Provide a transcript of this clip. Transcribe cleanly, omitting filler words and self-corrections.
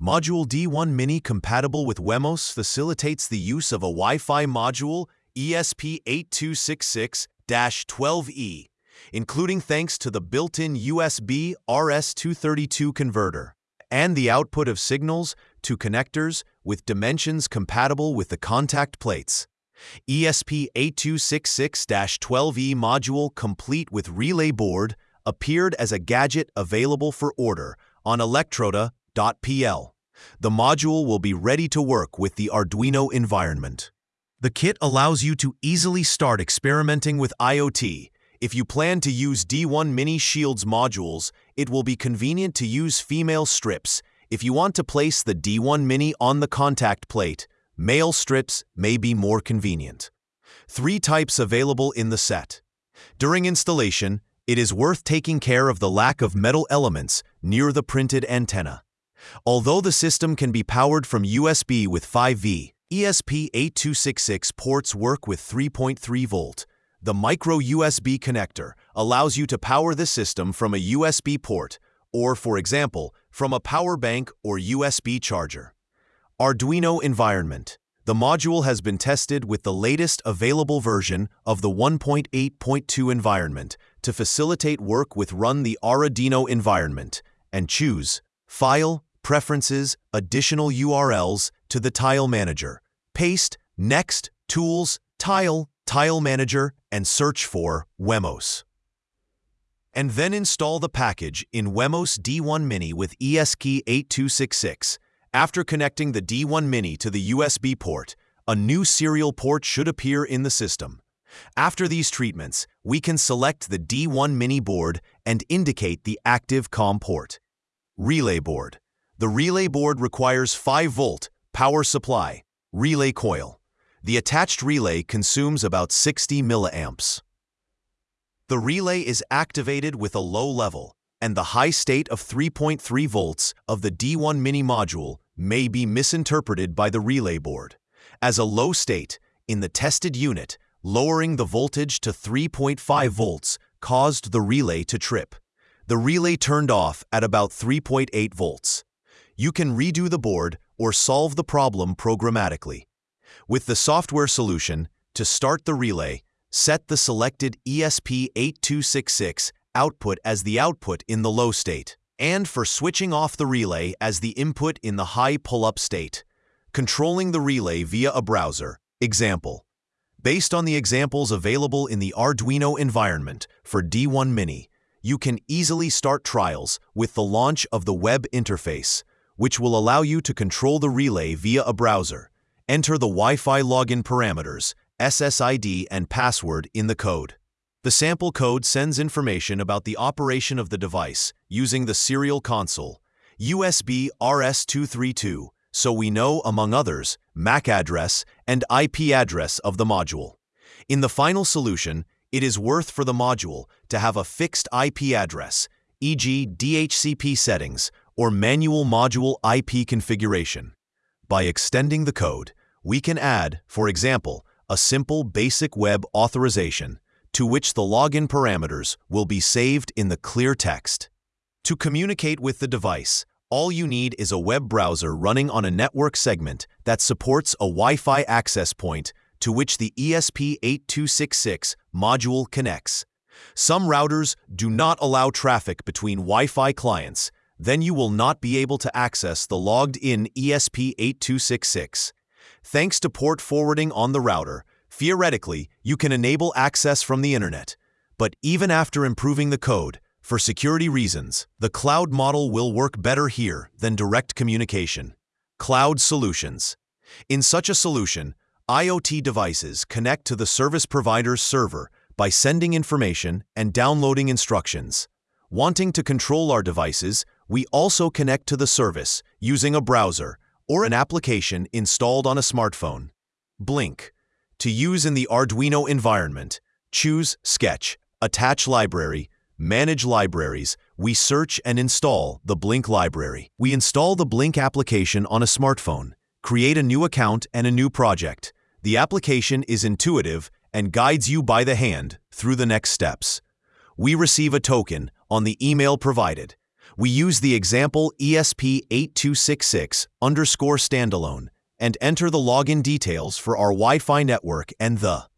Module D1 Mini compatible with Wemos facilitates the use of a Wi-Fi module ESP8266-12E, including thanks to the built-in USB RS-232 converter and the output of signals to connectors with dimensions compatible with the contact plates. ESP8266-12E module complete with relay board appeared as a gadget available for order on Electroda.pl. The module will be ready to work with the Arduino environment. The kit allows you to easily start experimenting with IoT. If you plan to use D1 Mini Shields modules, it will be convenient to use female strips. If you want to place the D1 Mini on the contact plate, male strips may be more convenient. 3 types available in the set. During installation, it is worth taking care of the lack of metal elements near the printed antenna. Although the system can be powered from USB with 5V, ESP8266 ports work with 3.3 volt. The micro USB connector allows you to power the system from a USB port or, for example, from a power bank or USB charger. Arduino environment. The module has been tested with the latest available version of the 1.8.2 environment to facilitate work with Run the Arduino environment and choose File, Preferences, Additional URLs to the Tile Manager. Paste, Next, Tools, Tile Manager, and search for Wemos. And then install the package in Wemos D1 Mini with ESP8266. After connecting the D1 Mini to the USB port, a new serial port should appear in the system. After these treatments, we can select the D1 Mini board and indicate the active COM port. Relay board. The relay board requires 5-volt power supply, relay coil. The attached relay consumes about 60 milliamps. The relay is activated with a low level, and the high state of 3.3 volts of the D1 Mini module may be misinterpreted by the relay board as a low state in the tested unit. Lowering the voltage to 3.5 volts caused the relay to trip. The relay turned off at about 3.8 volts. You can redo the board or solve the problem programmatically. With the software solution, to start the relay, set the selected ESP8266 output as the output in the low state, and for switching off the relay as the input in the high pull-up state. Controlling the relay via a browser. Example. Based on the examples available in the Arduino environment for D1 Mini, you can easily start trials with the launch of the web interface, which will allow you to control the relay via a browser. Enter the Wi-Fi login parameters, SSID and password in the code. The sample code sends information about the operation of the device using the serial console, USB RS-232, so we know, among others, MAC address and IP address of the module. In the final solution, it is worth for the module to have a fixed IP address, e.g. DHCP settings or manual module IP configuration. By extending the code, we can add, for example, a simple basic web authorization to which the login parameters will be saved in the clear text. To communicate with the device, all you need is a web browser running on a network segment that supports a Wi-Fi access point to which the ESP8266 module connects. Some routers do not allow traffic between Wi-Fi clients, then you will not be able to access the logged-in ESP8266. Thanks to port forwarding on the router, theoretically, you can enable access from the internet. But even after improving the code, for security reasons, the cloud model will work better here than direct communication. Cloud solutions. In such a solution, IoT devices connect to the service provider's server by sending information and downloading instructions. Wanting to control our devices, we also connect to the service using a browser or an application installed on a smartphone. Blink. To use in the Arduino environment, choose Sketch, Attach Library, Manage Libraries. We search and install the Blink library. We install the Blink application on a smartphone, create a new account and a new project. The application is intuitive and guides you by the hand through the next steps. We receive a token on the email provided. We use the example ESP8266 underscore standalone and enter the login details for our Wi-Fi network and the